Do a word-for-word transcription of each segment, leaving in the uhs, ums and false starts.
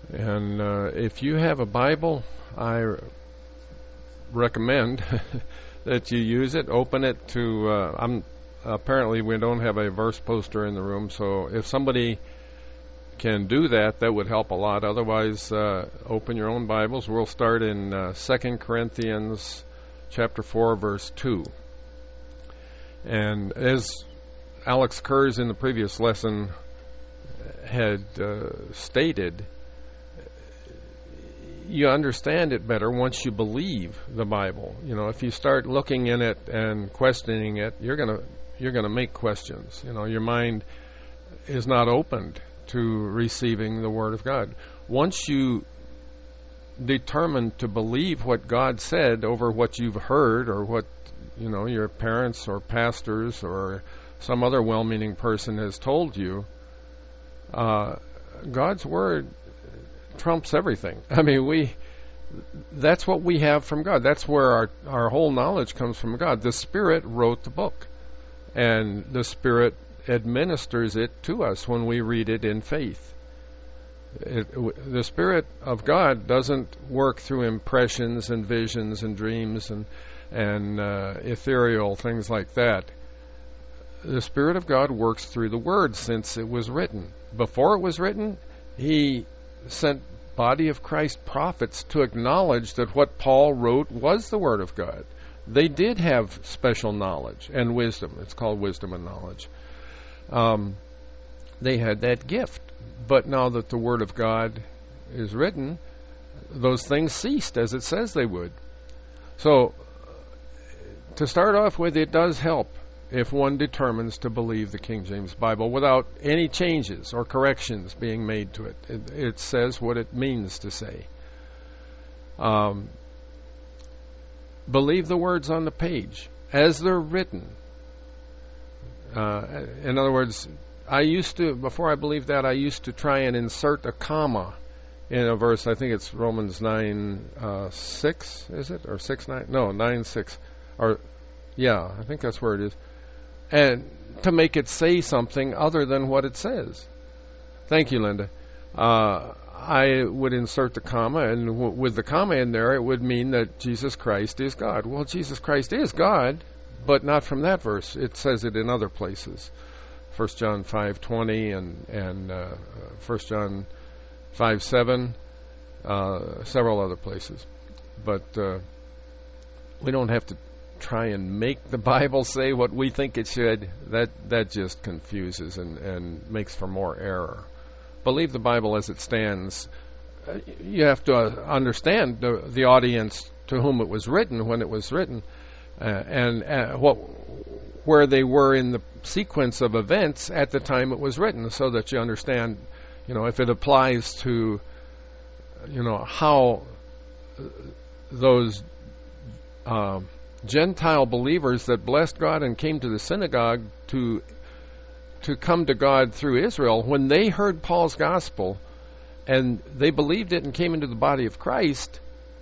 And uh, if you have a Bible, I recommend that you use it. Open it to. Uh, I'm apparently we don't have a verse poster in the room, so if somebody can do that, that would help a lot. Otherwise, uh, open your own Bibles. We'll start in uh, Second Corinthians chapter four, verse two. And as Alex Kurz in the previous lesson had uh, stated, you understand it better once you believe the Bible. You know, if you start looking in it and questioning it, you're gonna you're gonna make questions. You know, your mind is not opened to receiving the Word of God. Once you determine to believe what God said over what you've heard or what, you know, your parents or pastors or some other well-meaning person has told you, uh, God's Word trumps everything. I mean, we that's what we have from God. That's where our, our whole knowledge comes from God. The Spirit wrote the book, and the Spirit administers it to us when we read it in faith. It, w- the Spirit of God doesn't work through impressions and visions and dreams and and uh, ethereal things like that. The Spirit of God works through the Word since it was written. Before it was written, He sent body of Christ prophets to acknowledge that what Paul wrote was the Word of God. They did have special knowledge and wisdom. It's called wisdom and knowledge. Um, they had that gift. But now that the Word of God is written, those things ceased as it says they would. So, to start off with, it does help if one determines to believe the King James Bible without any changes or corrections being made to it. It, it says what it means to say. Um, believe the words on the page as they're written. Uh, in other words, I used to, before I believed that, I used to try and insert a comma in a verse. I think it's Romans nine uh, six, is it? Or six nine? No, nine six. Or, yeah, I think that's where it is. And to make it say something other than what it says. Thank you, Linda. Uh, I would insert the comma, and w- with the comma in there, it would mean that Jesus Christ is God. Well, Jesus Christ is God, but not from that verse. It says it in other places. First John five twenty and, and uh, First John five seven, uh, several other places. But uh, we don't have to try and make the Bible say what we think it should. That that just confuses and, and makes for more error. Believe the Bible as it stands. Uh, you have to uh, understand the, the audience to whom it was written when it was written, uh, and uh, what where they were in the sequence of events at the time it was written, so that you understand, you know, if it applies to, you know, how those uh, Gentile believers that blessed God and came to the synagogue to to come to God through Israel, when they heard Paul's gospel and they believed it and came into the body of Christ,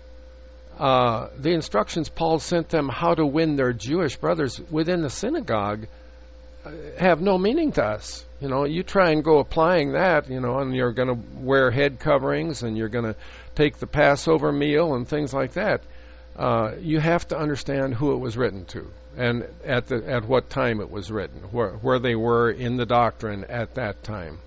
uh, the instructions Paul sent them how to win their Jewish brothers within the synagogue have no meaning to us. You know, you try and go applying that, you know, and you're going to wear head coverings and you're going to take the Passover meal and things like that. Uh, you have to understand who it was written to and at the at what time it was written, where where they were in the doctrine at that time.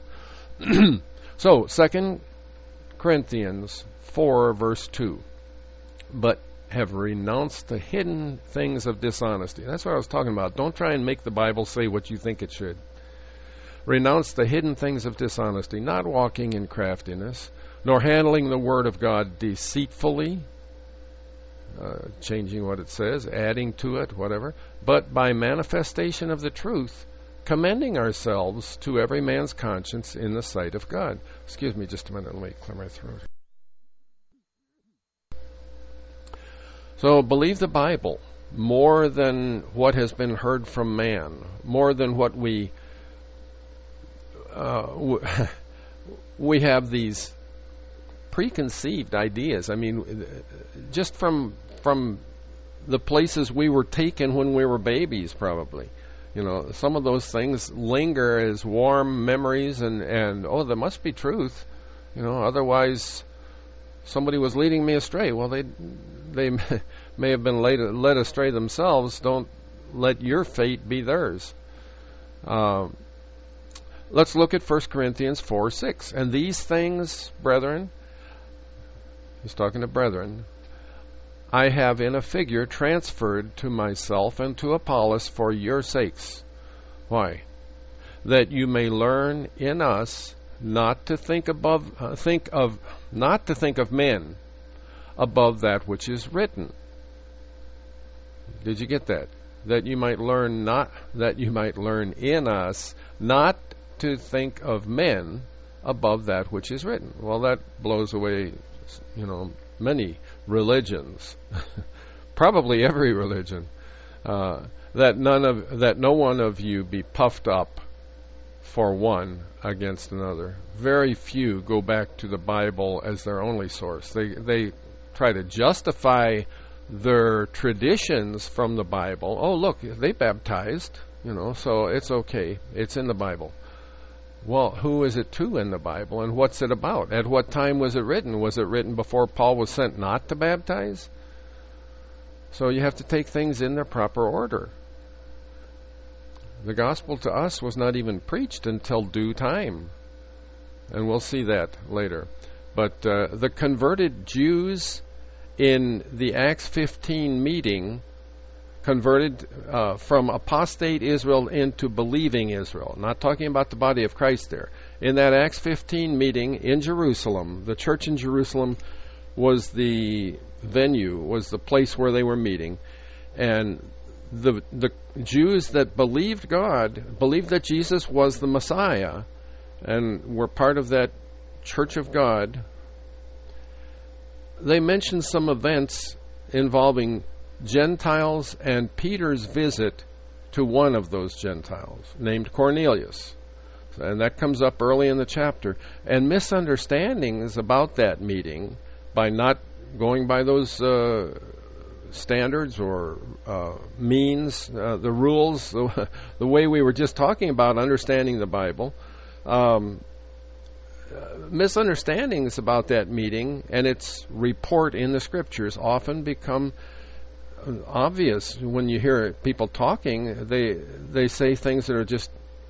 So, Second Corinthians four, verse two. But have renounced the hidden things of dishonesty. That's what I was talking about. Don't try and make the Bible say what you think it should. Renounce the hidden things of dishonesty, not walking in craftiness, nor handling the word of God deceitfully, uh, changing what it says, adding to it, whatever, but by manifestation of the truth, commending ourselves to every man's conscience in the sight of God. Excuse me just a minute. Let me clear my throat. So believe the Bible more than what has been heard from man, more than what we uh, w- we have these preconceived ideas. I mean, just from from the places we were taken when we were babies, probably. You know, some of those things linger as warm memories, and, and oh, there must be truth. You know, otherwise somebody was leading me astray. Well, they they may have been led, led astray themselves. Don't let your fate be theirs. Um, let's look at First Corinthians four six. And these things, brethren, he's talking to brethren, I have in a figure transferred to myself and to Apollos for your sakes. Why? That you may learn in us not to think above, uh, think of, not to think of men above that which is written. Did you get that? That you might learn not, that you might learn in us not to think of men above that which is written. Well, that blows away, you know, many religions, probably every religion, uh, that none of that no one of you be puffed up for one against another. Very few go back to the Bible as their only source. They they try to justify their traditions from the Bible. Oh, look, they baptized, you know, so it's okay. It's in the Bible. Well, who is it to in the Bible, and what's it about? At what time was it written? Was it written before Paul was sent not to baptize? So you have to take things in their proper order. The gospel to us was not even preached until due time, and we'll see that later. But uh, the converted Jews in the Acts fifteen meeting converted uh, from apostate Israel into believing Israel. Not talking about the body of Christ there. In that Acts fifteen meeting in Jerusalem, the church in Jerusalem was the venue, was the place where they were meeting. And the the Jews that believed God, believed that Jesus was the Messiah, and were part of that church of God, they mentioned some events involving Gentiles and Peter's visit to one of those Gentiles, named Cornelius. And that comes up early in the chapter. And misunderstandings about that meeting, by not going by those uh, standards or uh, means, uh, the rules, the, the way we were just talking about understanding the Bible, um, uh, misunderstandings about that meeting and its report in the Scriptures often become obvious when you hear people talking. They they say things that are just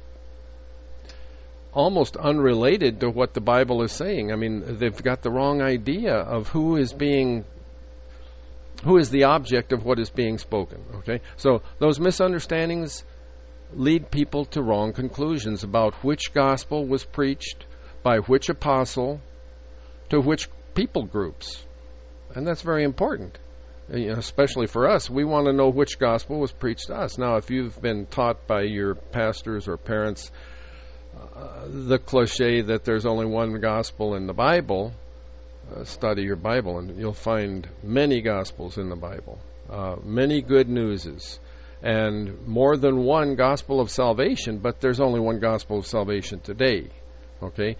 almost unrelated to what the Bible is saying. I mean, they've got the wrong idea of who is being who is the object of what is being spoken. Okay, so those misunderstandings lead people to wrong conclusions about which gospel was preached by which apostle to which people groups, and that's very important. You know, especially for us, we want to know which gospel was preached to us. Now, if you've been taught by your pastors or parents uh, the cliche that there's only one gospel in the Bible, uh, study your Bible, and you'll find many gospels in the Bible, uh, many good newses, and more than one gospel of salvation, but there's only one gospel of salvation today. Okay?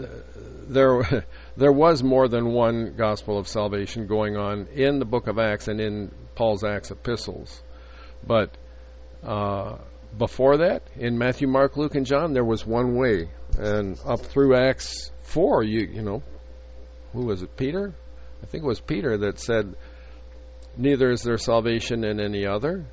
There there was more than one gospel of salvation going on in the book of Acts and in Paul's Acts epistles. But uh, before that, in Matthew, Mark, Luke, and John, there was one way. And up through Acts four, you you know, who was it, Peter? I think it was Peter that said, neither is there salvation in any other.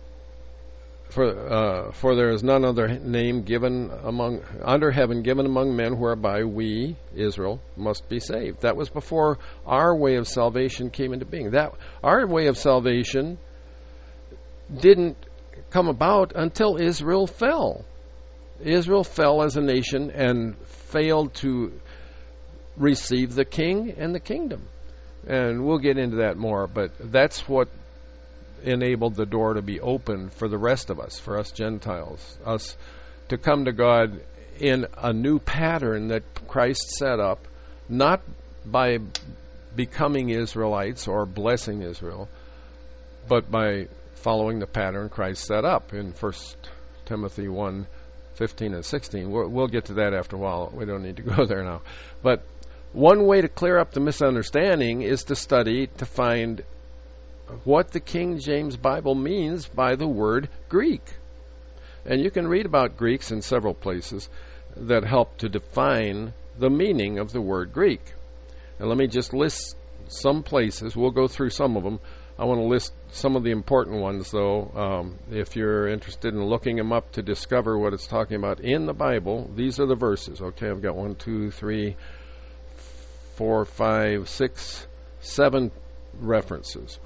For uh, for there is none other name given among under heaven given among men whereby we, Israel, must be saved. That was before our way of salvation came into being. That our way of salvation didn't come about until Israel fell. Israel fell as a nation and failed to receive the king and the kingdom. And we'll get into that more, but that's what enabled the door to be open for the rest of us, for us Gentiles, us to come to God in a new pattern that Christ set up, not by becoming Israelites or blessing Israel, but by following the pattern Christ set up in First Timothy one, fifteen and sixteen. We'll, we'll get to that after a while. We don't need to go there now. But one way to clear up the misunderstanding is to study to find what the King James Bible means by the word Greek. And you can read about Greeks in several places that help to define the meaning of the word Greek. And let me just list some places. We'll go through some of them. I want to list some of the important ones, though. Um, if you're interested in looking them up to discover what it's talking about in the Bible, these are the verses. Okay, I've got one, two, three, four, five, six, seven references.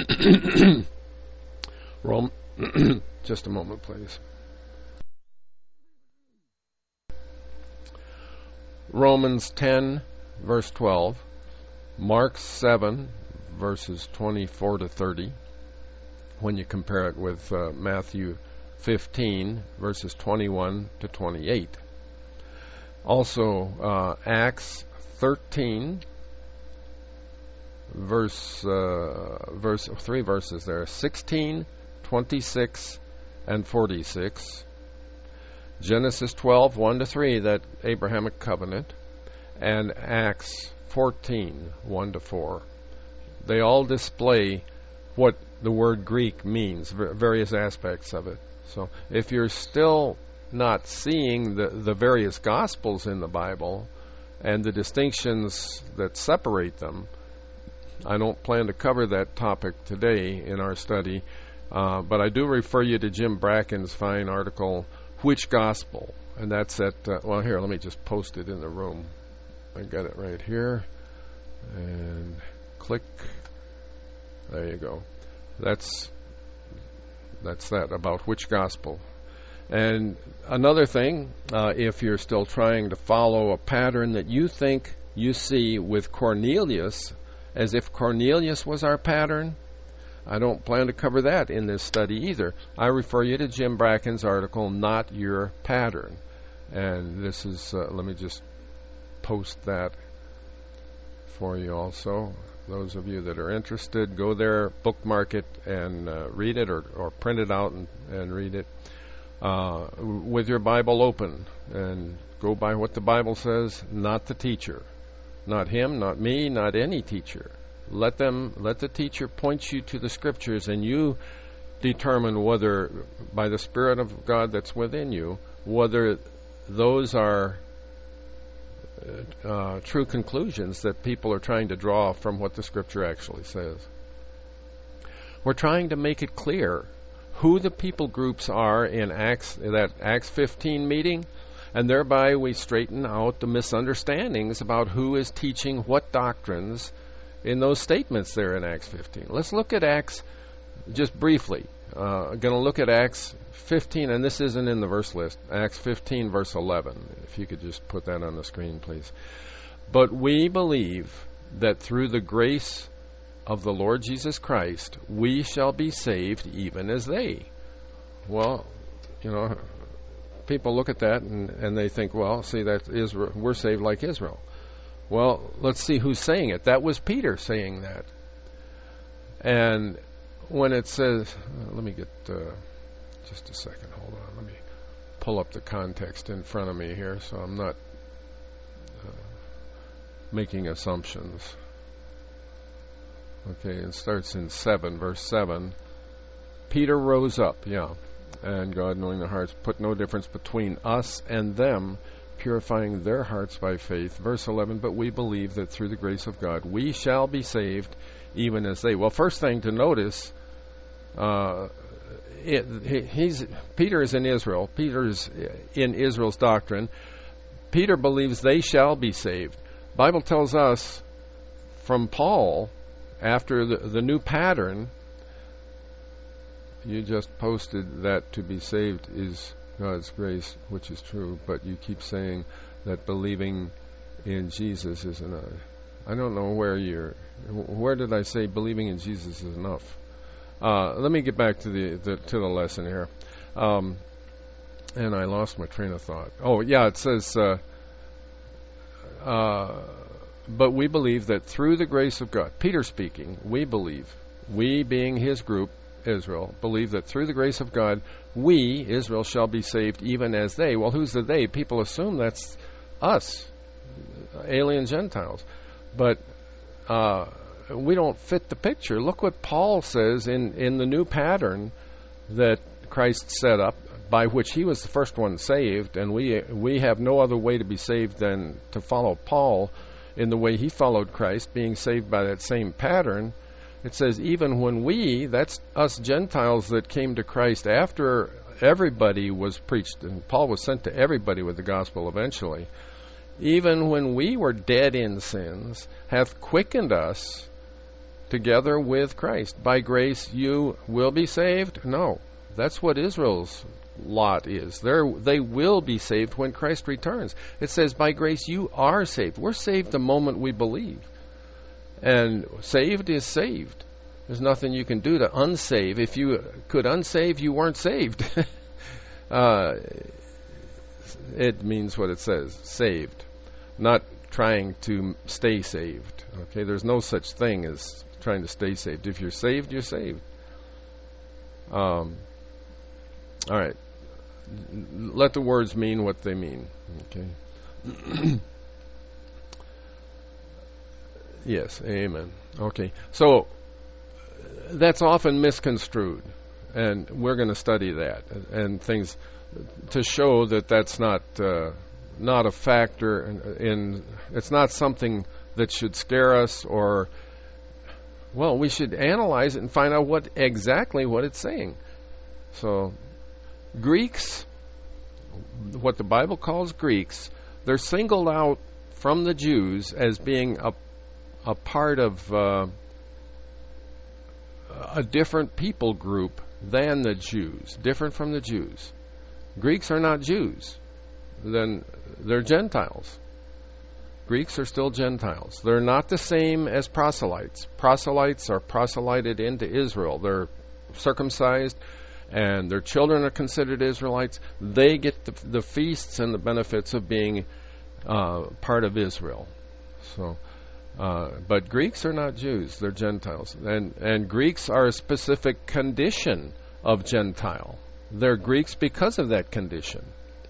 Rome. Just a moment, please. Romans ten, verse twelve. Mark seven, verses twenty-four to thirty. When you compare it with uh, Matthew fifteen, verses twenty-one to twenty-eight. Also, uh, Acts thirteen, verse uh, verse three verses there, sixteen, twenty-six, and forty-six. Genesis twelve, one to three, that Abrahamic covenant, and Acts fourteen, one to four. They all display what the word Greek means, various aspects of it. So if you're still not seeing the, the various Gospels in the Bible and the distinctions that separate them, I don't plan to cover that topic today in our study, uh, but I do refer you to Jim Bracken's fine article, Which Gospel? And that's at, uh, well, here, let me just post it in the room. I got it right here. And click. There you go. That's that's that, about which gospel. And another thing, uh, if you're still trying to follow a pattern that you think you see with Cornelius, as if Cornelius was our pattern, I don't plan to cover that in this study either. I refer you to Jim Bracken's article, Not Your Pattern. And this is, uh, let me just post that for you also. Those of you that are interested, go there, bookmark it, and uh, read it, or, or print it out and, and read it uh, with your Bible open. And go by what the Bible says, not the teacher. Not him, not me, not any teacher. Let them, let the teacher point you to the Scriptures, and you determine whether, by the Spirit of God that's within you, whether those are uh, true conclusions that people are trying to draw from what the Scripture actually says. We're trying to make it clear who the people groups are in Acts, that Acts fifteen meeting, and thereby we straighten out the misunderstandings about who is teaching what doctrines in those statements there in Acts fifteen. Let's look at Acts just briefly. Uh, I'm going to look at Acts fifteen, and this isn't in the verse list. Acts fifteen, verse eleven. If you could just put that on the screen, please. But we believe that through the grace of the Lord Jesus Christ, we shall be saved even as they. Well, you know, people look at that and, and they think, well, see, that Israel, we're saved like Israel. Well, let's see who's saying it. That was Peter saying that. And when it says, uh, let me get uh, just a second, hold on. Let me pull up the context in front of me here so I'm not uh, making assumptions. Okay, it starts in seven, verse seven. Peter rose up, yeah, and God, knowing their hearts, put no difference between us and them, purifying their hearts by faith. Verse eleven, but we believe that through the grace of God we shall be saved even as they. Well, first thing to notice, uh, it, he, he's Peter is in Israel. Peter's in Israel's doctrine. Peter believes they shall be saved. Bible tells us from Paul, after the, the new pattern, you just posted that to be saved is God's grace, which is true, but you keep saying that believing in Jesus is enough. I don't know where you're, where did I say believing in Jesus is enough? Uh, let me get back to the, the to the lesson here. Um, and I lost my train of thought. Oh, yeah, it says, uh, uh, but we believe that through the grace of God, Peter speaking, we believe, we being his group, Israel, believe that through the grace of God, we, Israel, shall be saved even as they. Well, who's the they? People assume that's us, alien Gentiles. But uh, we don't fit the picture. Look what Paul says in, in the new pattern that Christ set up. by which he was the first one saved, and we we have no other way to be saved than to follow Paul in the way he followed Christ, being saved by that same pattern. It says, even when we, that's us Gentiles that came to Christ after everybody was preached, and Paul was sent to everybody with the gospel eventually, even when we were dead in sins, hath quickened us together with Christ. By grace you will be saved? No. That's what Israel's lot is. They're, they will be saved when Christ returns. It says, by grace you are saved. We're saved the moment we believe. And saved is saved. There's nothing you can do to unsave. If you could unsave, you weren't saved. uh, it means what it says, saved. Not trying to stay saved. Okay, there's no such thing as trying to stay saved. If you're saved, you're saved. Um, all right. Let the words mean what they mean. Okay. Yes, amen. Okay, so that's often misconstrued, and we're going to study that and things to show that that's not uh, not a factor in, in. It's not something that should scare us, or well, we should analyze it and find out what exactly what it's saying. So, Greeks, what the Bible calls Greeks, they're singled out from the Jews as being a a part of uh, a different people group than the Jews, different from the Jews. Greeks are not Jews. Then they're Gentiles. Greeks are still Gentiles. They're not the same as proselytes. Proselytes are proselyted into Israel. They're circumcised, and their children are considered Israelites. They get the, the feasts and the benefits of being uh, part of Israel. So. Uh, but Greeks are not Jews, they're Gentiles. And, and Greeks are a specific condition of Gentile. They're Greeks because of that condition.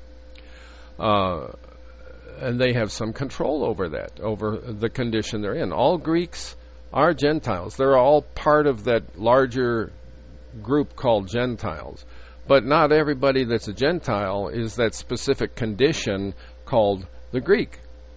Uh, and they have some control over that, over the condition they're in. All Greeks are Gentiles. They're all part of that larger group called Gentiles. But not everybody that's a Gentile is that specific condition called the Greek.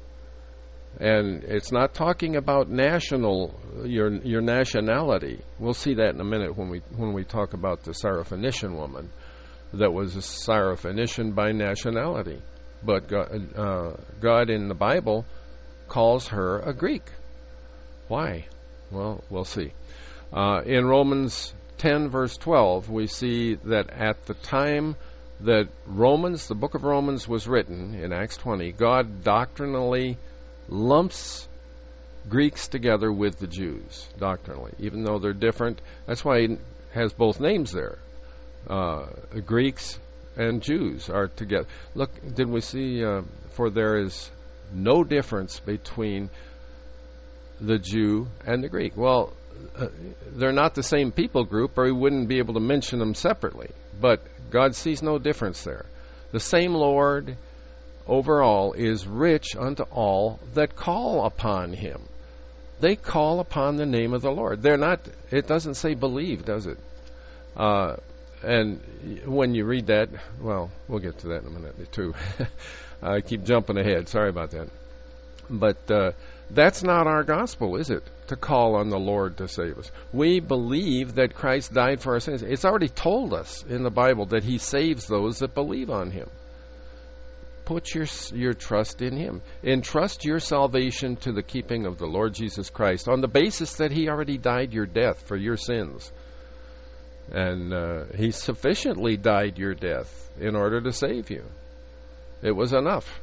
And it's not talking about national, your your nationality. We'll see that in a minute when we when we talk about the Syrophoenician woman that was a Syrophoenician by nationality. But God, uh, God in the Bible calls her a Greek. Why? Well, we'll see. Uh, in Romans ten, verse twelve, we see that at the time that Romans, the book of Romans was written, in Acts twenty, God doctrinally lumps Greeks together with the Jews, doctrinally, even though they're different. That's why he has both names there. Uh, Greeks and Jews are together. Look, did we see, uh, for there is no difference between the Jew and the Greek. Well, uh, they're not the same people group, or he wouldn't be able to mention them separately. But God sees no difference there. The same Lord overall is rich unto all that call upon him. They call upon the name of the Lord. They're not, it doesn't say believe, does it? Uh, and when you read that, well, we'll get to that in a minute too. I keep jumping ahead. Sorry about that. But uh, that's not our gospel, is it? To call on the Lord to save us. We believe that Christ died for our sins. It's already told us in the Bible that he saves those that believe on him. Put your your trust in him. Entrust your salvation to the keeping of the Lord Jesus Christ on the basis that he already died your death for your sins. And uh, he sufficiently died your death in order to save you. It was enough.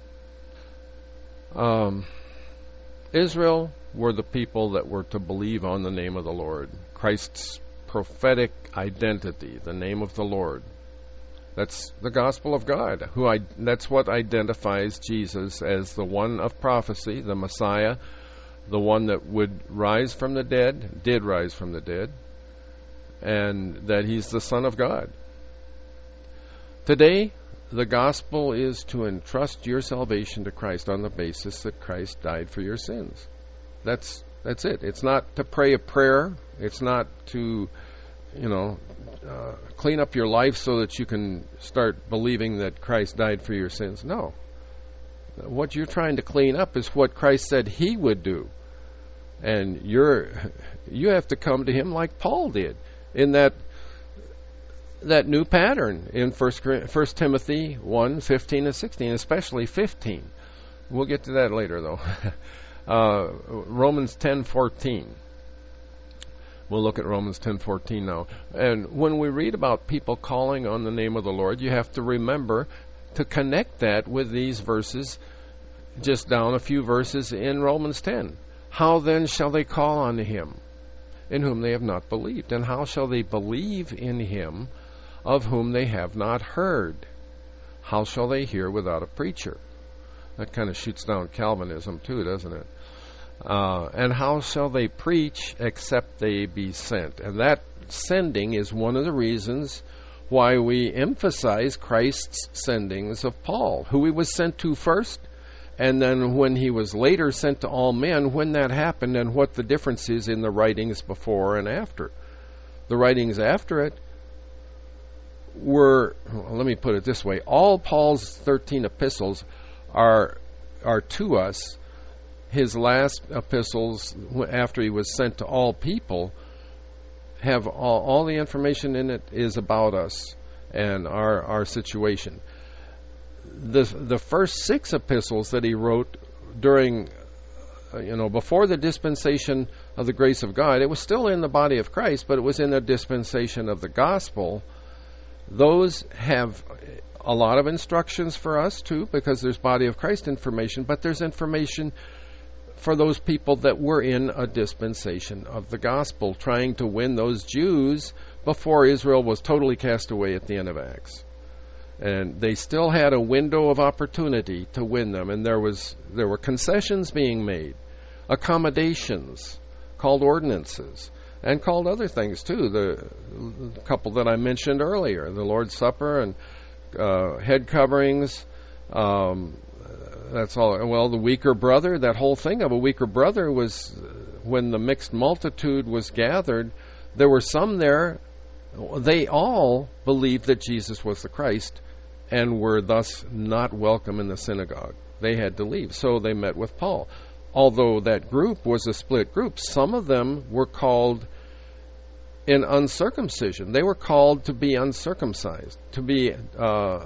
Um, Israel were the people that were to believe on the name of the Lord. Christ's prophetic identity, the name of the Lord. That's the gospel of God. Who I, that's what identifies Jesus as the one of prophecy, the Messiah, the one that would rise from the dead, did rise from the dead, and that he's the Son of God. Today, the gospel is to entrust your salvation to Christ on the basis that Christ died for your sins. That's that's it. It's not to pray a prayer. It's not to, you know, uh, clean up your life so that you can start believing that Christ died for your sins. No. What you're trying to clean up is what Christ said he would do. And you're you have to come to him like Paul did in that that new pattern in First Timothy one, fifteen and sixteen, especially fifteen. We'll get to that later, though. uh, Romans ten fourteen. We'll look at Romans ten fourteen now. And when we read about people calling on the name of the Lord, you have to remember to connect that with these verses, just down a few verses in Romans ten. How then shall they call on him in whom they have not believed? And how shall they believe in him of whom they have not heard? How shall they hear without a preacher? That kind of shoots down Calvinism too, doesn't it? Uh, and how shall they preach except they be sent? And that sending is one of the reasons why we emphasize Christ's sendings of Paul, who he was sent to first, and then when he was later sent to all men, when that happened and what the difference is in the writings before and after. The writings after it were, well, let me put it this way, all Paul's thirteen epistles are are to us. His last epistles, after he was sent to all people, have all, all the information in it is about us and our our situation. The the first six epistles that he wrote during, uh, you know, before the dispensation of the grace of God, it was still in the body of Christ, but it was in the dispensation of the gospel. Those have a lot of instructions for us too, because there's body of Christ information, but there's information for those people that were in a dispensation of the gospel, trying to win those Jews before Israel was totally cast away at the end of Acts. And they still had a window of opportunity to win them, and there was there were concessions being made, accommodations called ordinances, and called other things too. The, the couple that I mentioned earlier, the Lord's Supper and uh, head coverings. Um, that's all. Well, the weaker brother, that whole thing of a weaker brother was when the mixed multitude was gathered. There were some there. They all believed that Jesus was the Christ, and were thus not welcome in the synagogue. They had to leave, so they met with Paul. Although that group was a split group, some of them were called in uncircumcision. They were called to be uncircumcised, to be uh,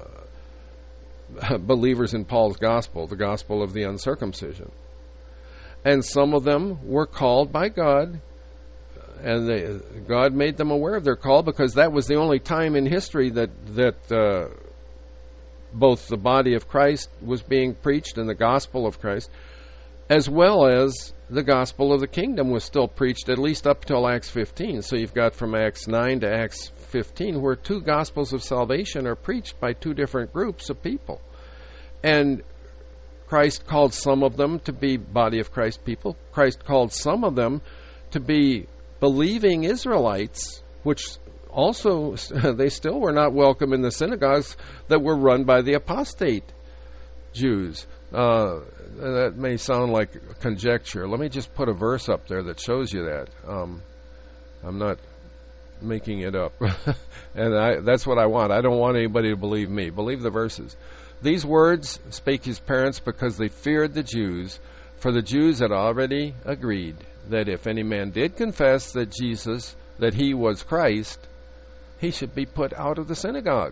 believers in Paul's gospel, the gospel of the uncircumcision. And some of them were called by God, and they, God made them aware of their call, because that was the only time in history that that uh, both the body of Christ was being preached and the gospel of Christ, as well as the gospel of the kingdom was still preached, at least up till Acts fifteen. So you've got from Acts nine to Acts fifteen, where two gospels of salvation are preached by two different groups of people. And Christ called some of them to be body of Christ people. Christ called some of them to be believing Israelites, which also, they still were not welcome in the synagogues that were run by the apostate Jews. Uh, that may sound like conjecture. Let me just put a verse up there that shows you that. Um, I'm not making it up. And I, that's what I want. I don't want anybody to believe me. Believe the verses. These words spake his parents because they feared the Jews, for the Jews had already agreed that if any man did confess that Jesus, that he was Christ, he should be put out of the synagogue.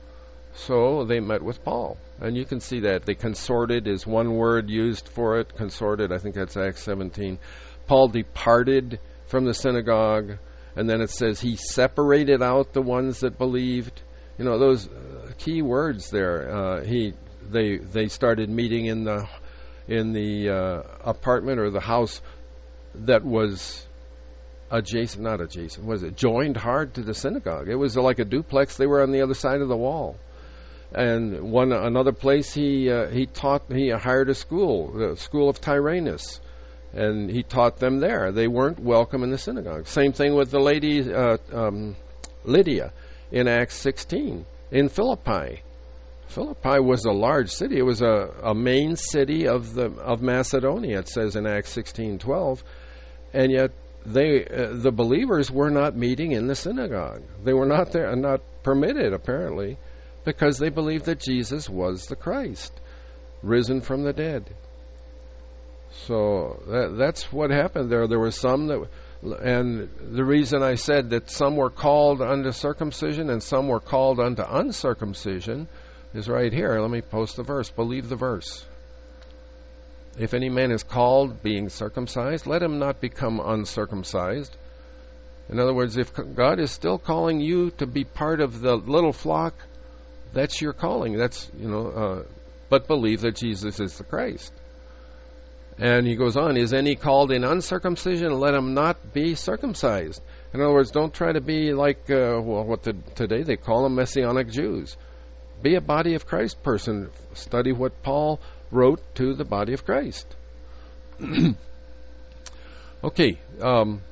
So they met with Paul. And you can see that. They consorted is one word used for it. Consorted, I think that's Acts seventeen. Paul departed from the synagogue, and then it says he separated out the ones that believed. You know, those uh, key words there. Uh, he, they, they started meeting in the in the uh, apartment or the house that was adjacent, not adjacent, was it joined hard to the synagogue. It was like a duplex. They were on the other side of the wall. And one another place he uh, he taught. He hired a school, the school of Tyrannus, and he taught them there. They weren't welcome in the synagogue. Same thing with the lady uh, um, Lydia in Acts sixteen in Philippi. Philippi was a large city. It was a, a main city of the of Macedonia. It says in Acts sixteen twelve, and yet they uh, the believers were not meeting in the synagogue. They were not there, not permitted apparently, because they believed that Jesus was the Christ, risen from the dead. So that, that's what happened there. There were some that, and the reason I said that some were called unto circumcision and some were called unto uncircumcision is right here. Let me post the verse. Believe the verse. If any man is called being circumcised, let him not become uncircumcised. In other words, if God is still calling you to be part of the little flock, that's your calling. That's, you know, uh, but believe that Jesus is the Christ. And he goes on, is any called in uncircumcision? Let him not be circumcised. In other words, don't try to be like, uh, well, what the, today they call them Messianic Jews. Be a body of Christ person. Study what Paul wrote to the body of Christ. Okay, um,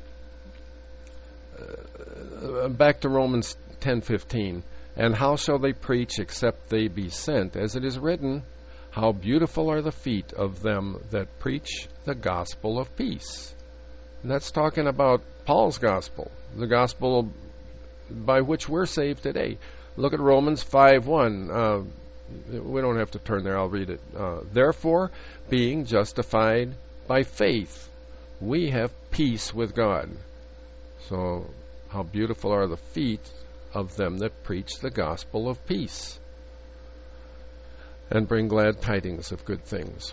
uh, back to Romans ten fifteen. And how shall they preach except they be sent? As it is written, how beautiful are the feet of them that preach the gospel of peace. And that's talking about Paul's gospel, the gospel by which we're saved today. Look at Romans five one. Uh, we don't have to turn there. I'll read it. Uh, Therefore, being justified by faith, we have peace with God. So, how beautiful are the feet of them that preach the gospel of peace and bring glad tidings of good things.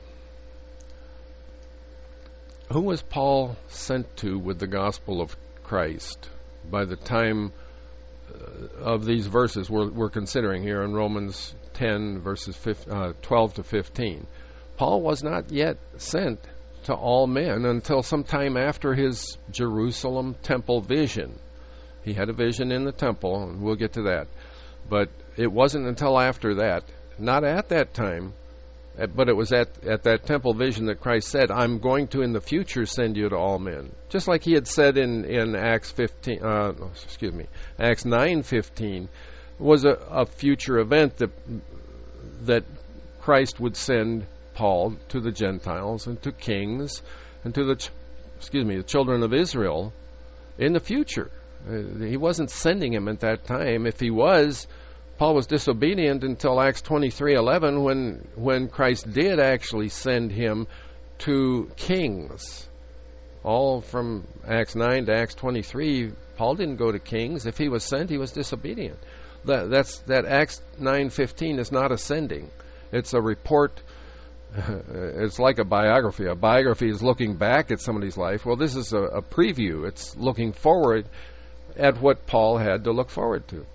Who was Paul sent to with the gospel of Christ by the time uh, of these verses we're, we're considering here in Romans ten, verses twelve to fifteen? Paul was not yet sent to all men until sometime after his Jerusalem temple vision. He had a vision in the temple, and we'll get to that. But it wasn't until after that, not at that time, but it was at, at that temple vision that Christ said, I'm going to in the future send you to all men. Just like he had said in, in Acts fifteen, uh, excuse me, Acts nine fifteen, was a, a future event that that Christ would send Paul to the Gentiles and to kings and to the, ch- excuse me, the children of Israel in the future. Uh, he wasn't sending him at that time. If he was, Paul was disobedient until Acts twenty-three eleven, when when Christ did actually send him to kings. All from Acts nine to Acts twenty-three, Paul didn't go to kings. If he was sent, he was disobedient. That that's that Acts nine fifteen is not ascending. It's a report. It's like a biography. A biography is looking back at somebody's life. Well, this is a, a preview. It's looking forward at what Paul had to look forward to.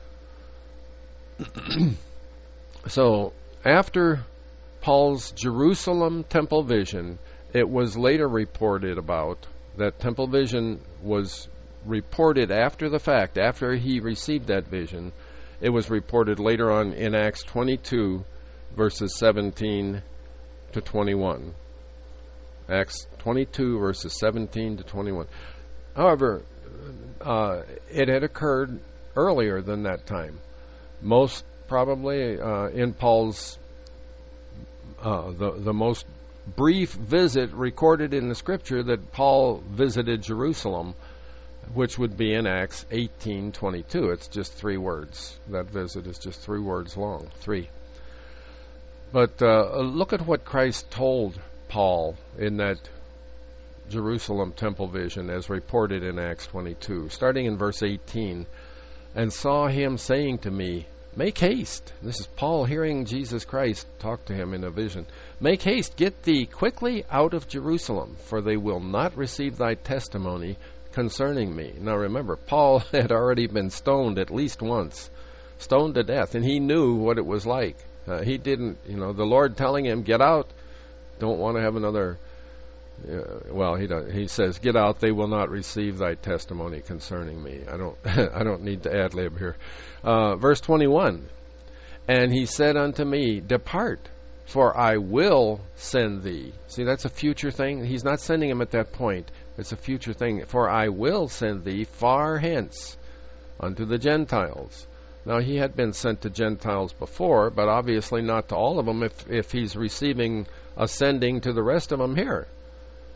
So, after Paul's Jerusalem temple vision, it was later reported about, that temple vision was reported after the fact, after he received that vision. It was reported later on in Acts twenty-two, verses seventeen to twenty-one. Acts twenty-two, verses seventeen to twenty-one. However, uh, it had occurred earlier than that time. Most probably uh, in Paul's uh, the the most brief visit recorded in the Scripture, that Paul visited Jerusalem, which would be in Acts eighteen twenty-two. It's just three words. That visit is just three words long. Three. But uh, look at what Christ told Paul in that Jerusalem temple vision as reported in Acts twenty-two, starting in verse eighteen. And saw him saying to me, make haste. This is Paul hearing Jesus Christ talk to him in a vision. Make haste, get thee quickly out of Jerusalem, for they will not receive thy testimony concerning me. Now remember, Paul had already been stoned at least once, stoned to death, and he knew what it was like. Uh, he didn't, you know, the Lord telling him, get out, don't want to have another, uh, well, he does, he says, get out, they will not receive thy testimony concerning me. I don't, I don't need to ad lib here. Uh, verse twenty-one, and he said unto me, depart, for I will send thee. See, that's a future thing. He's not sending him at that point. It's a future thing. For I will send thee far hence unto the Gentiles. Now, he had been sent to Gentiles before, but obviously not to all of them if, if he's receiving a sending to the rest of them here.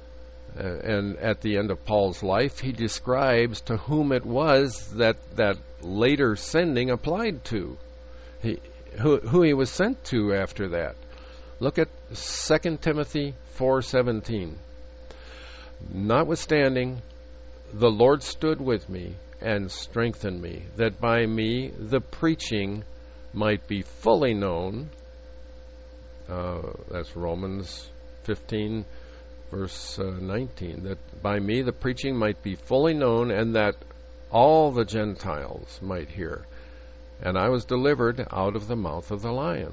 Uh, and at the end of Paul's life, he describes to whom it was that that later sending applied to, he, who, who he was sent to after that. Look at Second Timothy four seventeen. Notwithstanding, the Lord stood with me and strengthened me, that by me the preaching might be fully known. Uh, that's Romans fifteen, verse uh, nineteen. That by me the preaching might be fully known, and that all the Gentiles might hear. And I was delivered out of the mouth of the lion.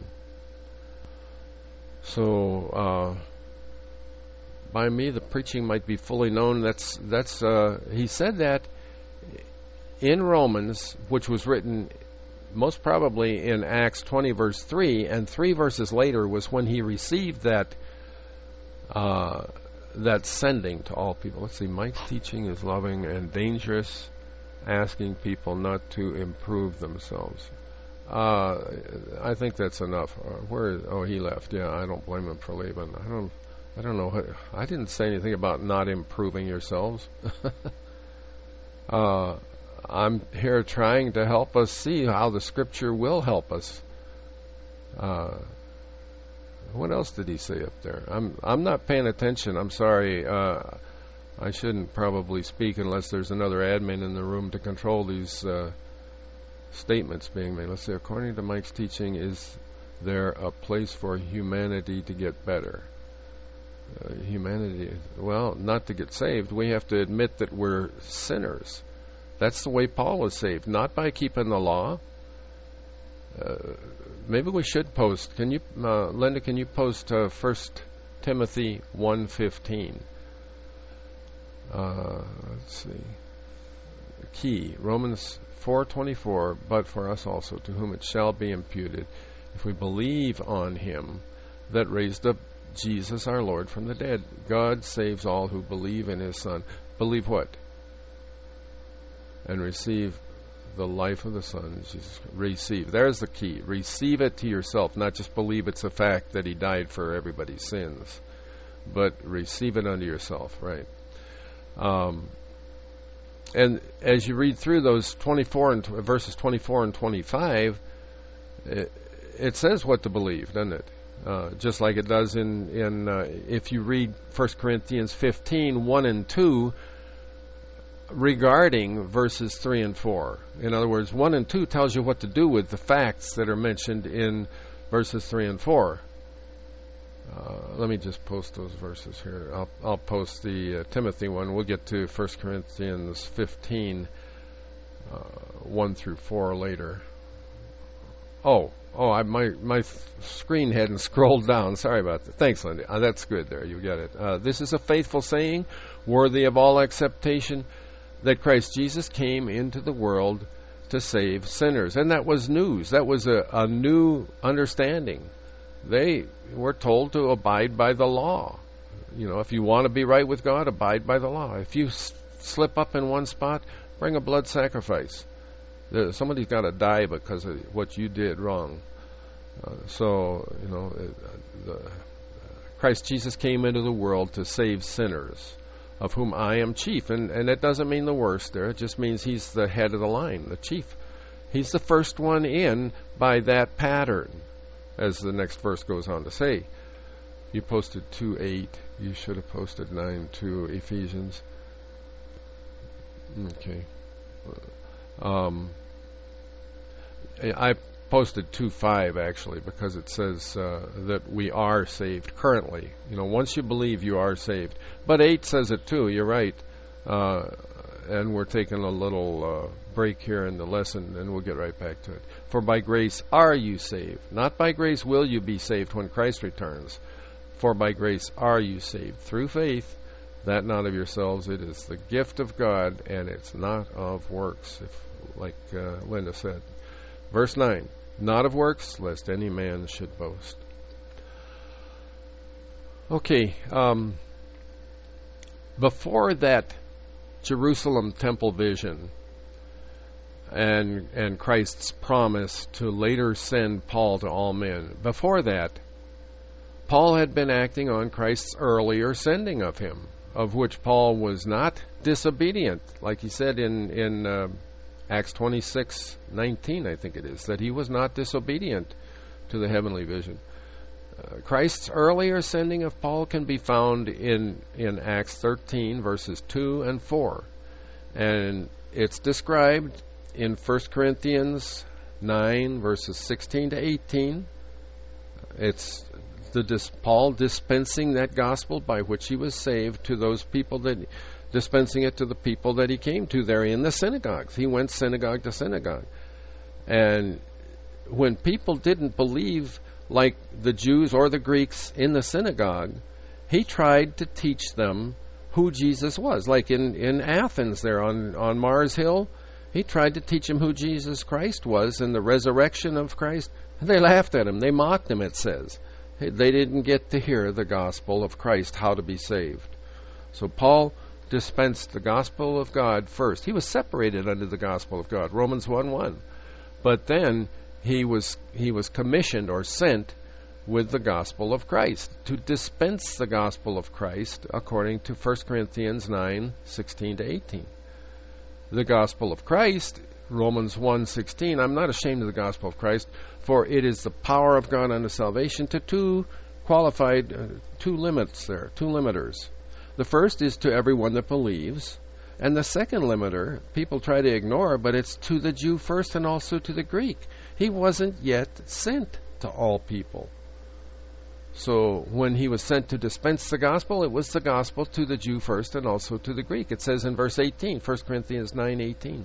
So, uh, by me the preaching might be fully known. That's that's. Uh, he said that in Romans, which was written most probably in Acts twenty, verse three, and three verses later was when he received that uh, that sending to all people. Let's see. Mike's teaching is loving and dangerous, asking people not to improve themselves. Uh, I think that's enough. Uh, where? Is, oh, he left. Yeah, I don't blame him for leaving. I don't. I don't know. I didn't say anything about not improving yourselves. uh, I'm here trying to help us see how the Scripture will help us. Uh, what else did he say up there? I'm I'm not paying attention. I'm sorry. Uh, I shouldn't probably speak unless there's another admin in the room to control these uh, statements being made. Let's see. According to Mike's teaching, is there a place for humanity to get better? Uh, humanity, well, not to get saved. We have to admit that we're sinners. That's the way Paul was saved, not by keeping the law. Uh, maybe we should post. Can you, uh, Linda? Can you post uh, First Timothy one fifteen? Uh, let's see. Key Romans four twenty-four. But for us also, to whom it shall be imputed, if we believe on Him that raised up Jesus our Lord from the dead. God saves all who believe in His Son. Believe what? And receive the life of the Son. Jesus. Receive. There's the key. Receive it to yourself. Not just believe it's a fact that He died for everybody's sins, but receive it unto yourself, right? Um, and as you read through those twenty-four and t- verses twenty-four and twenty-five, it, it says what to believe, doesn't it? Uh, just like it does in, in uh, if you read First Corinthians fifteen, one and two, regarding verses three and four. In other words, one and two tells you what to do with the facts that are mentioned in verses three and four. Uh, let me just post those verses here. I'll, I'll post the uh, Timothy one. We'll get to First Corinthians fifteen, uh, one through four later. Oh, oh, I, my my screen hadn't scrolled down. Sorry about that. Thanks, Linda. Uh, that's good there. You get it. Uh, this is a faithful saying, worthy of all acceptation, that Christ Jesus came into the world to save sinners. And that was news. That was a, a new understanding. They were told to abide by the law. You know, if you want to be right with God, abide by the law. If you s- slip up in one spot, bring a blood sacrifice. There, somebody's got to die because of what you did wrong. Uh, so, you know, uh, the, uh, Christ Jesus came into the world to save sinners, of whom I am chief. And, and that doesn't mean the worst there. It just means he's the head of the line, the chief. He's the first one in by that pattern, as the next verse goes on to say. You posted two eight. You should have posted nine two, Ephesians. Okay. Um, I posted two five actually because it says uh, that we are saved currently. You know, once you believe, you are saved. But eight says it too. You're right. Uh, and we're taking a little uh, break here in the lesson, and we'll get right back to it. For by grace are you saved. Not by grace will you be saved when Christ returns. For by grace are you saved through faith, that not of yourselves. It is the gift of God, and it's not of works, if, like uh, Linda said. Verse nine, not of works, lest any man should boast. Okay, um, before that Jerusalem temple vision and and Christ's promise to later send Paul to all men, before that, Paul had been acting on Christ's earlier sending of him, of which Paul was not disobedient, like he said in in uh, Acts twenty-six nineteen, I think it is, that he was not disobedient to the heavenly vision. Uh, Christ's earlier sending of Paul can be found in, in Acts thirteen, verses two and four. And it's described in First Corinthians nine, verses sixteen to eighteen. It's the dis- Paul dispensing that gospel by which he was saved to those people, that dispensing it to the people that he came to there in the synagogues. He went synagogue to synagogue. And when people didn't believe like the Jews or the Greeks in the synagogue, he tried to teach them who Jesus was. Like in, in Athens there on, on Mars Hill, he tried to teach them who Jesus Christ was and the resurrection of Christ. They laughed at him. They mocked him, it says. They didn't get to hear the gospel of Christ, how to be saved. So Paul dispensed the gospel of God first. He was separated under the gospel of God, Romans one one. But then he was he was commissioned or sent with the gospel of Christ to dispense the gospel of Christ according to First Corinthians nine sixteen to eighteen. The gospel of Christ, Romans one sixteen, I'm not ashamed of the gospel of Christ, for it is the power of God unto salvation to two qualified, uh, two limits there, two limiters. The first is to everyone that believes, and the second limiter, people try to ignore, but it's to the Jew first and also to the Greek. He wasn't yet sent to all people. So when he was sent to dispense the gospel, it was the gospel to the Jew first and also to the Greek. It says in verse eighteen, First Corinthians nine eighteen.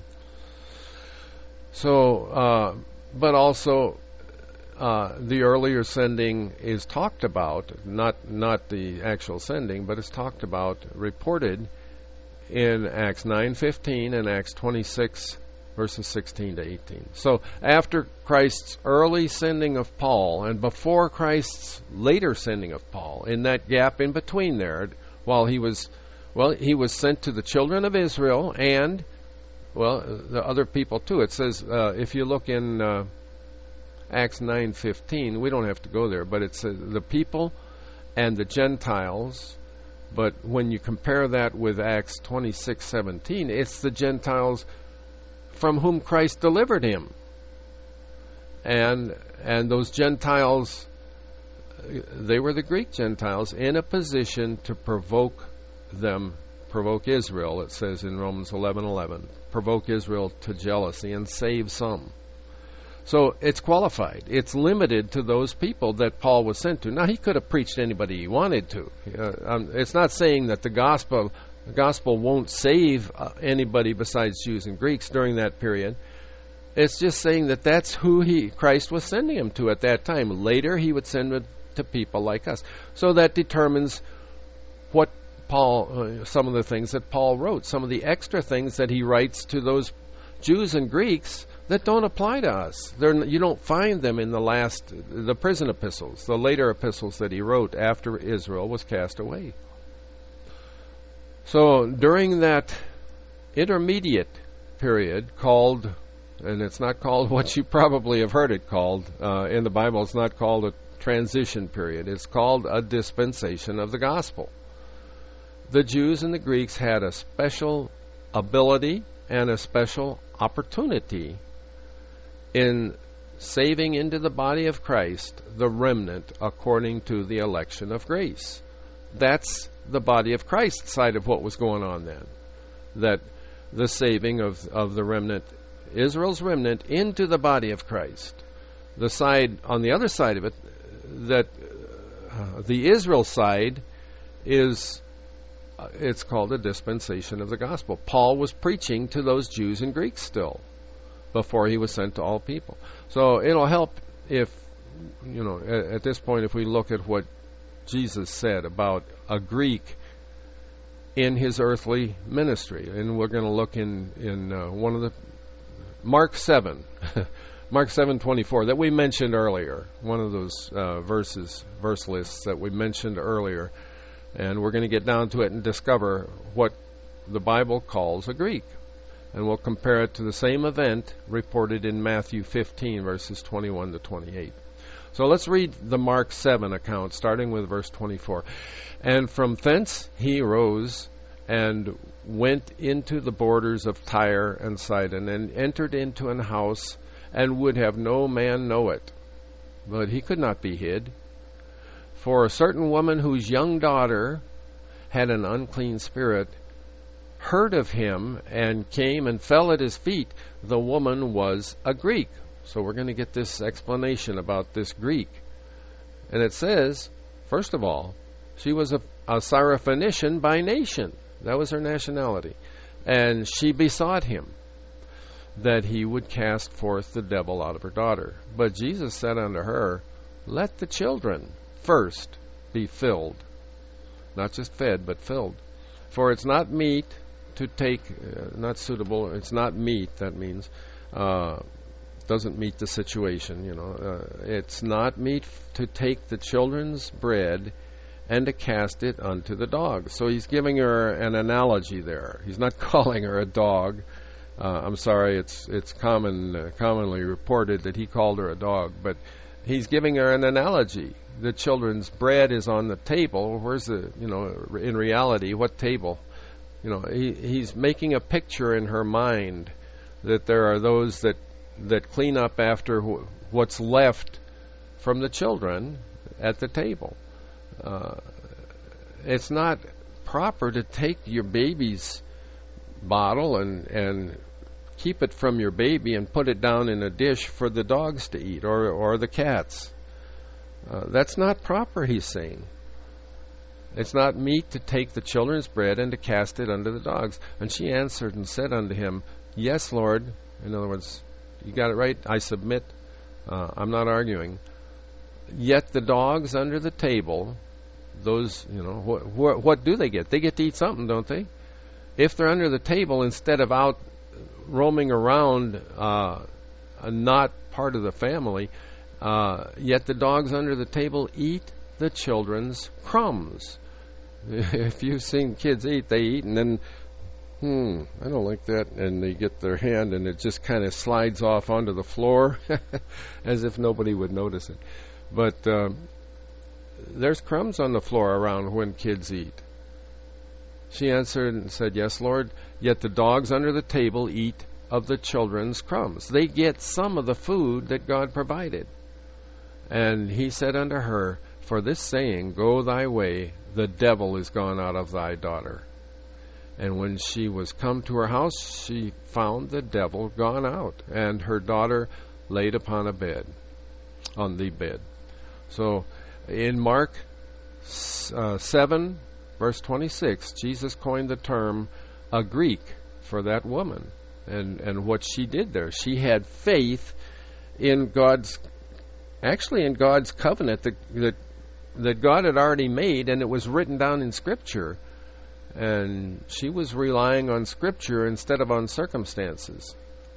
So, uh, but also uh, the earlier sending is talked about, not not the actual sending, but it's talked about, reported in Acts nine fifteen and Acts twenty-six, verses sixteen to eighteen. So after Christ's early sending of Paul and before Christ's later sending of Paul, in that gap in between there, while he was, well, he was sent to the children of Israel and, well, the other people too. It says, uh, if you look in uh, Acts nine fifteen, we don't have to go there, but it says the people and the Gentiles. But when you compare that with Acts twenty-six seventeen, it's the Gentiles from whom Christ delivered him. And and those Gentiles, they were the Greek Gentiles in a position to provoke them, provoke Israel, it says in Romans eleven eleven, provoke Israel to jealousy and save some. So it's qualified. It's limited to those people that Paul was sent to. Now, he could have preached anybody he wanted to. Uh, um, it's not saying that the gospel the gospel won't save uh, anybody besides Jews and Greeks during that period. It's just saying that that's who he Christ was sending him to at that time. Later, he would send it to people like us. So that determines what Paul, uh, some of the things that Paul wrote, some of the extra things that he writes to those Jews and Greeks that don't apply to us. They're, you don't find them in the last, the prison epistles, the later epistles that he wrote after Israel was cast away. So during that intermediate period called, and it's not called what you probably have heard it called uh, in the Bible, it's not called a transition period. It's called a dispensation of the gospel. The Jews and the Greeks had a special ability and a special opportunity in saving into the body of Christ the remnant according to the election of grace. That's the body of Christ side of what was going on then. That the saving of, of the remnant, Israel's remnant, into the body of Christ. The side, on the other side of it, that uh, the Israel side is, uh, it's called a dispensation of the gospel. Paul was preaching to those Jews and Greeks still, before he was sent to all people. So it'll help if, you know, at, at this point, if we look at what Jesus said about a Greek in his earthly ministry. And we're going to look in, in uh, one of the, Mark seven, Mark seven twenty-four, that we mentioned earlier, one of those uh, verses, verse lists that we mentioned earlier. And we're going to get down to it and discover what the Bible calls a Greek. And we'll compare it to the same event reported in Matthew fifteen, verses twenty-one to twenty-eight. So let's read the Mark seven account, starting with verse twenty-four. And from thence he rose and went into the borders of Tyre and Sidon, and entered into an house, and would have no man know it. But he could not be hid. For a certain woman whose young daughter had an unclean spirit heard of him, and came and fell at his feet. The woman was a Greek. So we're going to get this explanation about this Greek. And it says, first of all, she was a, a Syrophoenician by nation. That was her nationality. And she besought him that he would cast forth the devil out of her daughter. But Jesus said unto her, let the children first be filled. Not just fed, but filled. For it's not meat to take, uh, not suitable, it's not meat, that means, uh, doesn't meet the situation, you know. Uh, it's not meet f- to take the children's bread and to cast it unto the dogs. So he's giving her an analogy there. He's not calling her a dog. Uh, I'm sorry, it's it's common uh, commonly reported that he called her a dog, but he's giving her an analogy. The children's bread is on the table. Where's the, you know, in reality, what table? You know, he, he's making a picture in her mind that there are those that that clean up after wh- what's left from the children at the table. Uh, it's not proper to take your baby's bottle and, and keep it from your baby and put it down in a dish for the dogs to eat, or, or the cats. Uh, that's not proper, he's saying. It's not meet to take the children's bread and to cast it unto the dogs. And she answered and said unto him, yes, Lord. In other words, you got it right. I submit. Uh, I'm not arguing. Yet the dogs under the table, those, you know, wh- wh- what do they get? They get to eat something, don't they? If they're under the table, instead of out roaming around, uh, not part of the family, uh, yet the dogs under the table eat the children's crumbs. If you've seen kids eat, they eat, and then Hmm, I don't like that. And they get their hand and it just kind of slides off onto the floor as if nobody would notice it. But um, there's crumbs on the floor around when kids eat. She answered and said, yes, Lord, yet the dogs under the table eat of the children's crumbs. They get some of the food that God provided. And he said unto her, for this saying, go thy way, the devil is gone out of thy daughter. And when she was come to her house, she found the devil gone out, and her daughter laid upon a bed, on the bed. So in Mark uh, seven, verse twenty-six, Jesus coined the term a Greek for that woman. And, and what she did there, she had faith in God's, actually in God's covenant that, that, that God had already made, and it was written down in Scripture. And she was relying on Scripture instead of on circumstances.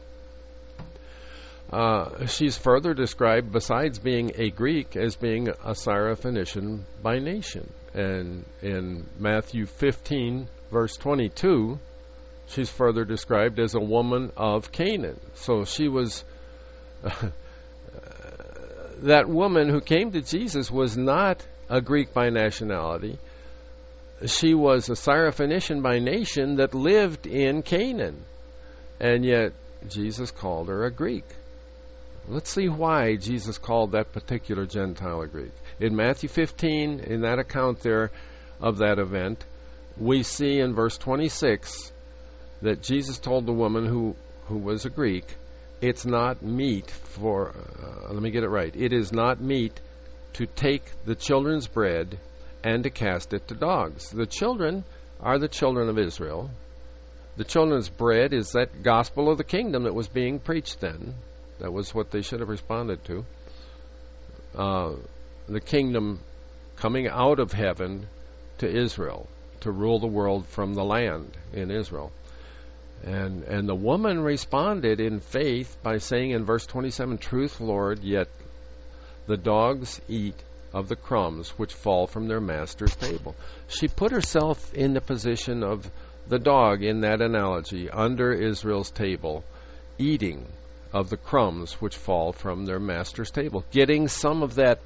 Uh, she's further described, besides being a Greek, as being a Syrophoenician by nation. And in Matthew fifteen, verse twenty-two, she's further described as a woman of Canaan. So she was... Uh, that woman who came to Jesus was not a Greek by nationality. She was a Syrophoenician by nation that lived in Canaan. And yet, Jesus called her a Greek. Let's see why Jesus called that particular Gentile a Greek. In Matthew fifteen, in that account there of that event, we see in verse twenty-six that Jesus told the woman who, who was a Greek, it's not meet for, uh, let me get it right, it is not meet to take the children's bread and to cast it to dogs. The children are the children of Israel. The children's bread is that gospel of the kingdom that was being preached then. That was what they should have responded to. Uh, the kingdom coming out of heaven to Israel, to rule the world from the land in Israel. And and the woman responded in faith by saying in verse twenty-seven, truth, Lord, yet the dogs eat of the crumbs which fall from their master's table. She put herself in the position of the dog in that analogy, under Israel's table, eating of the crumbs which fall from their master's table, getting some of that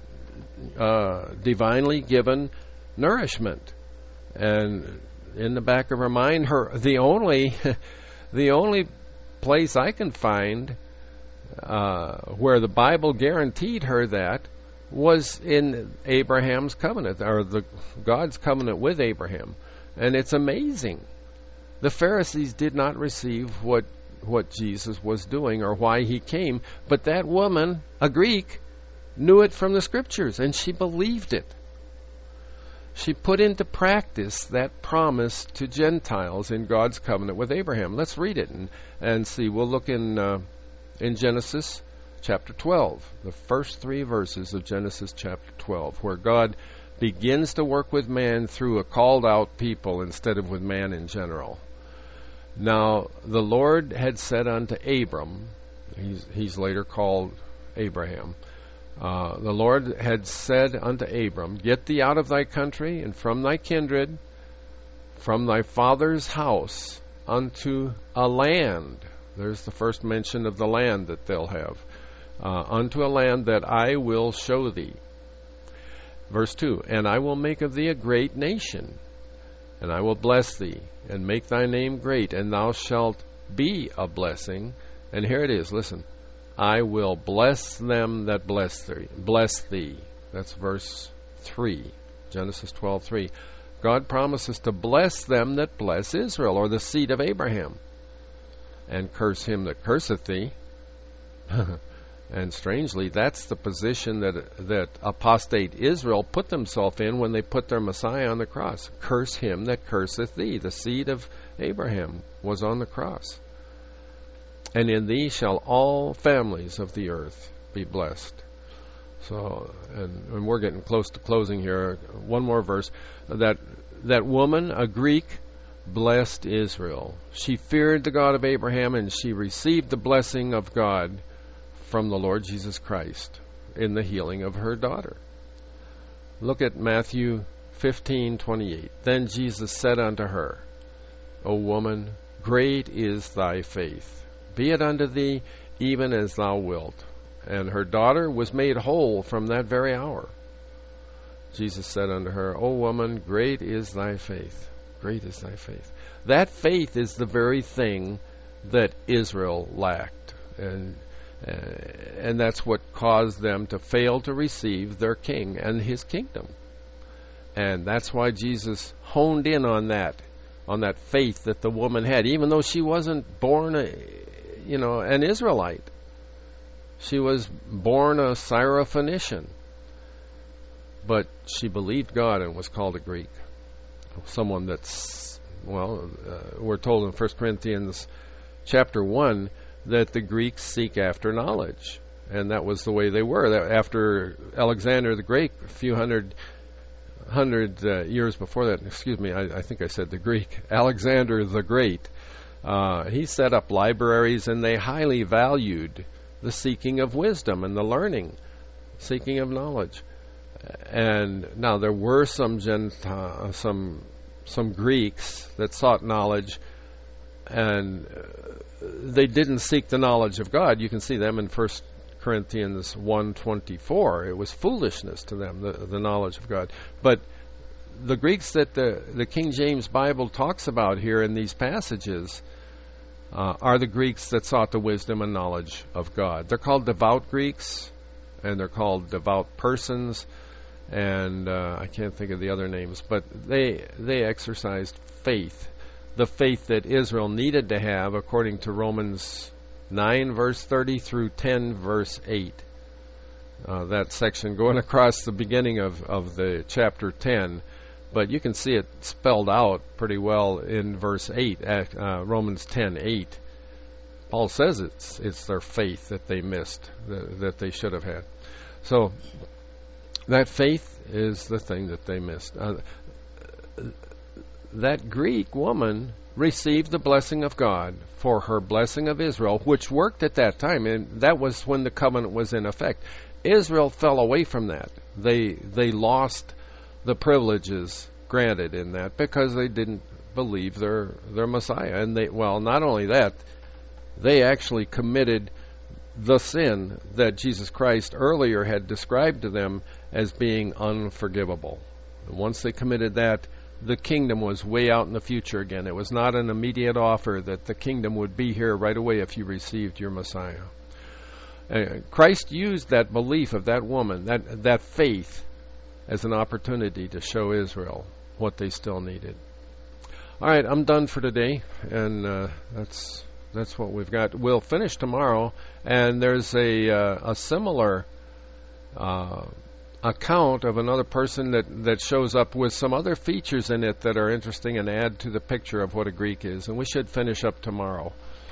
uh, divinely given nourishment. And in the back of her mind, her the only the only place I can find uh, where the Bible guaranteed her that was in Abraham's covenant, or the God's covenant with Abraham. And it's amazing. The Pharisees did not receive what what Jesus was doing or why he came, but that woman, a Greek, knew it from the Scriptures, and she believed it. She put into practice that promise to Gentiles in God's covenant with Abraham. Let's read it and, and see. We'll look in uh, in Genesis chapter twelve, the first three verses of Genesis chapter twelve, where God begins to work with man through a called out people instead of with man in general. Now, the Lord had said unto Abram, he's, he's later called Abraham, uh, the Lord had said unto Abram, get thee out of thy country and from thy kindred, from thy father's house, unto a land. There's the first mention of the land that they'll have. Uh, unto a land that I will show thee. Verse two, and I will make of thee a great nation, and I will bless thee, and make thy name great, and thou shalt be a blessing. And here it is, listen. I will bless them that bless thee. Bless thee. That's verse three, Genesis twelve three. God promises to bless them that bless Israel, or the seed of Abraham, and curse him that curseth thee. And strangely, that's the position that that apostate Israel put themselves in when they put their Messiah on the cross. Curse him that curseth thee. The seed of Abraham was on the cross. And in thee shall all families of the earth be blessed. So, and, and we're getting close to closing here. One more verse. That that woman, a Greek, blessed Israel. She feared the God of Abraham, and she received the blessing of God from the Lord Jesus Christ in the healing of her daughter. Look at Matthew fifteen twenty-eight. Then Jesus said unto her, O woman, great is thy faith. Be it unto thee even as thou wilt. And her daughter was made whole from that very hour. Jesus said unto her, O woman, great is thy faith. Great is thy faith. That faith is the very thing that Israel lacked. And Uh, and that's what caused them to fail to receive their king and his kingdom. And that's why Jesus honed in on that, on that faith that the woman had, even though she wasn't born, a, you know, an Israelite. She was born a Syrophoenician. But she believed God and was called a Greek. Someone that's, well, uh, we're told in First Corinthians chapter one, that the Greeks seek after knowledge. And that was the way they were. That after Alexander the Great, a few hundred hundred uh, years before that, excuse me, I, I think I said the Greek, Alexander the Great, uh, he set up libraries, and they highly valued the seeking of wisdom and the learning, seeking of knowledge. And now there were some Gentile, some some Greeks that sought knowledge, and uh, they didn't seek the knowledge of God. You can see them in First Corinthians one twenty-four. It was foolishness to them, the, the knowledge of God. But the Greeks that the, the King James Bible talks about here in these passages uh, are the Greeks that sought the wisdom and knowledge of God. They're called devout Greeks, and they're called devout persons, and uh, I can't think of the other names, but they they exercised faith. The faith that Israel needed to have, according to Romans nine, verse thirty through ten, verse eight. Uh, that section going across the beginning of, of the chapter ten. But you can see it spelled out pretty well in verse eight, at, uh, Romans ten eight. Paul says it's it's their faith that they missed, that, that they should have had. So that faith is the thing that they missed. Uh, that Greek woman received the blessing of God for her blessing of Israel, which worked at that time, and that was when the covenant was in effect. Israel fell away from that. They they lost the privileges granted in that because they didn't believe their their Messiah. And they well, not only that, they actually committed the sin that Jesus Christ earlier had described to them as being unforgivable. And once they committed that, the kingdom was way out in the future again. It was not an immediate offer that the kingdom would be here right away if you received your Messiah. Uh, Christ used that belief of that woman, that that faith, as an opportunity to show Israel what they still needed. All right, I'm done for today, and uh, that's that's what we've got. We'll finish tomorrow, and there's a uh, a similar uh, account of another person that, that shows up with some other features in it that are interesting and add to the picture of what a Greek is, and we should finish up tomorrow.